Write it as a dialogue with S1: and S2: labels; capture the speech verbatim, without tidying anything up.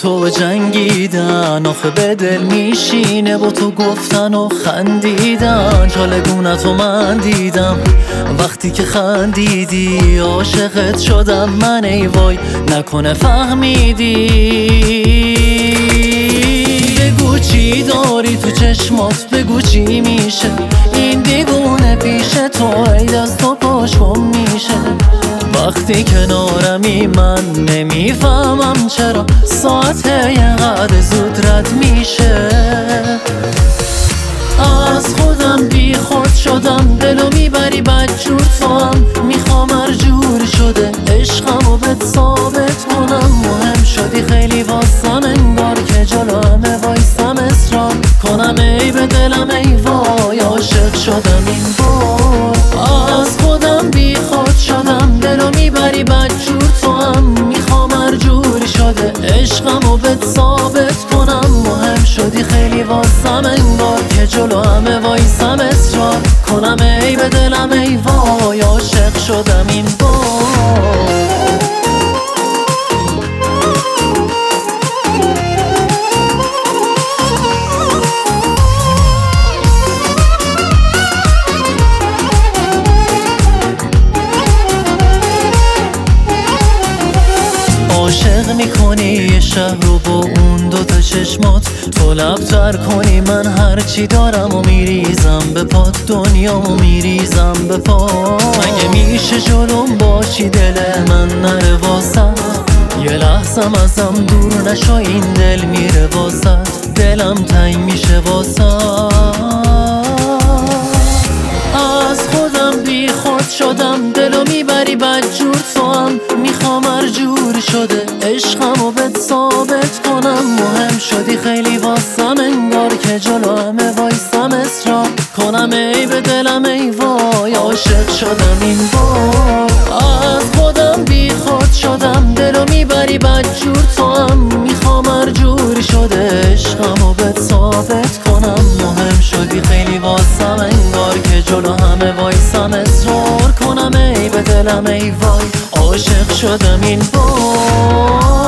S1: تو جنگیدن، آخه به دل میشینه با تو گفتن و خندیدن. چالگونتو من دیدم وقتی که خندیدی، عاشقت شدم من ای وای نکنه فهمیدی. بگو چی داری تو چشمات، بگو چی میشه این دیوونه پیش تو، ای دست و پاشم میشه. وقتی کنارمی من نمیفهمم چرا ساعت یه قدر زود رد میشه. از خودم بی خود شدم، دلو میبری بدجور تو هم میخوام هر جور شده عشقمو بهت ثابت کنم. مهم شدی خیلی واسم، انگار که جلو همه وایسم اصرار کنم ای به دلم ای وای عاشق شدم این بار. از خودم بی خود شدم، دلو میبری بدجور تو هم میخوام هر جور شده عشقمو بهت ثابت کنم. مهم شدی خیلی واسم، انگار که جلو همه وایسم اصرار کنم ای به دلم ای وای عاشق شدم این بار. عاشق میکنی یه شهر رو با اون دوتا چشمات، تو لبتر کنی من هرچی دارم و میریزم به پات، دنیامو میریزم به پات. مگه میشه جلوم باشی دل من نره واسط، یه لحظم ازم دور نشو این دل میره واسط، دلم تنگ میشه واسط. از خودم بی خود شدم، دلو میبری بدجور تو هم میخوام هر جور شده عشقمو بهت ثابت کنم. مهم شدی خیلی واسم، انگار که جلو همه وایسم اصرار کنم ای به دلم ای وای عاشق شدم این بار. از خودم بی خود شدم، دلو میبری بدجور تو هم میخوام هر جور شده عشقمو بهت ثابت کنم. مهم شدی خیلی واسم، انگار که جلو همه وایسم اصرار کنم ای به دلم ای وای عاشق شدم این بار.